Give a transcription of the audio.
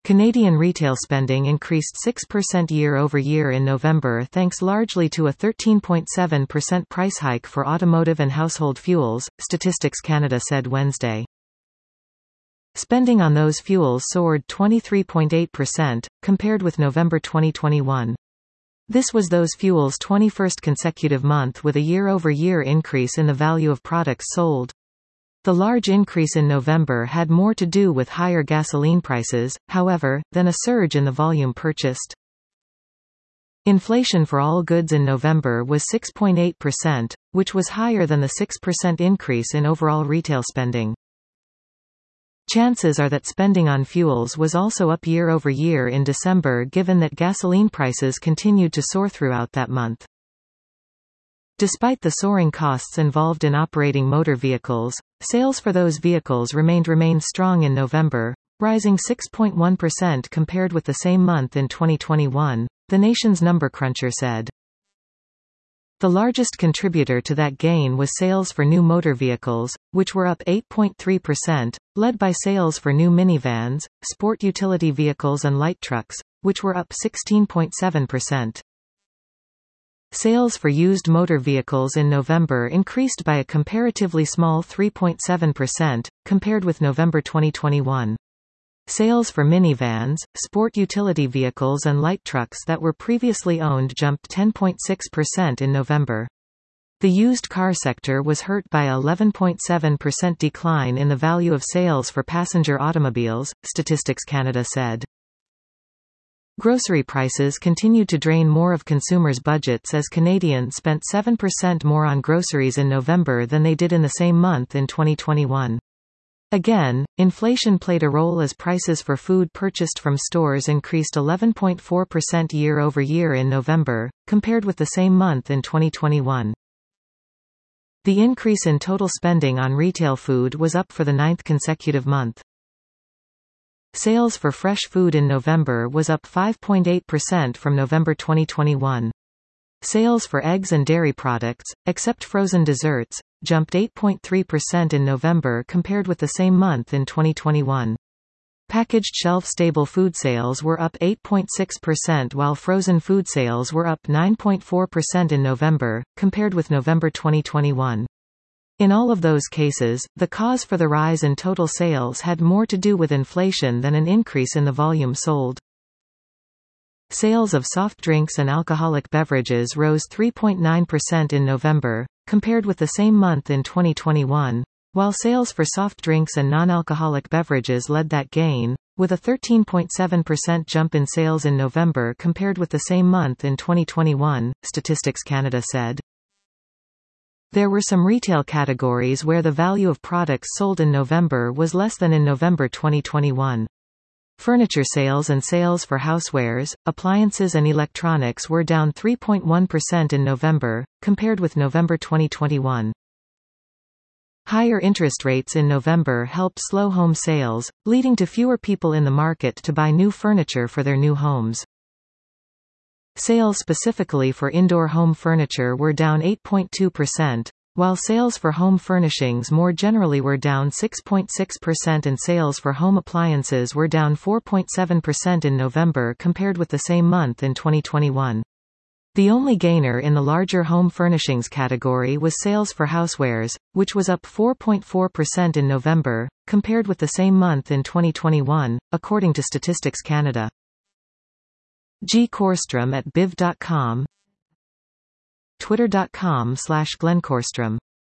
Canadian retail spending increased 6% year-over-year in November thanks largely to a 13.7% price hike for automotive and household fuels, Statistics Canada said Wednesday. Spending on those fuels soared 23.8%, compared with November 2021. This was those fuels' 21st consecutive month with a year-over-year increase in the value of products sold. The large increase in November had more to do with higher gasoline prices, however, than a surge in the volume purchased. Inflation for all goods in November was 6.8%, which was higher than the 6% increase in overall retail spending. Chances are that spending on fuels was also up year-over-year in December given that gasoline prices continued to soar throughout that month. Despite the soaring costs involved in operating motor vehicles, sales for those vehicles remained strong in November, rising 6.1% compared with the same month in 2021, the nation's number cruncher said. The largest contributor to that gain was sales for new motor vehicles, which were up 8.3%, led by sales for new minivans, sport utility vehicles and light trucks, which were up 16.7%. Sales for used motor vehicles in November increased by a comparatively small 3.7%, compared with November 2021. Sales for minivans, sport utility vehicles and light trucks that were previously owned jumped 10.6% in November. The used car sector was hurt by a 11.7% decline in the value of sales for passenger automobiles, Statistics Canada said. Grocery prices continued to drain more of consumers' budgets as Canadians spent 7% more on groceries in November than they did in the same month in 2021. Again, inflation played a role as prices for food purchased from stores increased 11.4% year-over-year in November, compared with the same month in 2021. The increase in total spending on retail food was up for the 9th consecutive month. Sales for fresh food in November was up 5.8% from November 2021. Sales for eggs and dairy products, except frozen desserts, jumped 8.3% in November compared with the same month in 2021. Packaged shelf-stable food sales were up 8.6% while frozen food sales were up 9.4% in November, compared with November 2021. In all of those cases, the cause for the rise in total sales had more to do with inflation than an increase in the volume sold. Sales of soft drinks and alcoholic beverages rose 3.9% in November, compared with the same month in 2021, while sales for soft drinks and non-alcoholic beverages led that gain, with a 13.7% jump in sales in November compared with the same month in 2021, Statistics Canada said. There were some retail categories where the value of products sold in November was less than in November 2021. Furniture sales and sales for housewares, appliances and electronics were down 3.1% in November, compared with November 2021. Higher interest rates in November helped slow home sales, leading to fewer people in the market to buy new furniture for their new homes. Sales specifically for indoor home furniture were down 8.2%, while sales for home furnishings more generally were down 6.6% and sales for home appliances were down 4.7% in November compared with the same month in 2021. The only gainer in the larger home furnishings category was sales for housewares, which was up 4.4% in November, compared with the same month in 2021, according to Statistics Canada. G. Korstrom at biv.com, twitter.com/glenkorstrom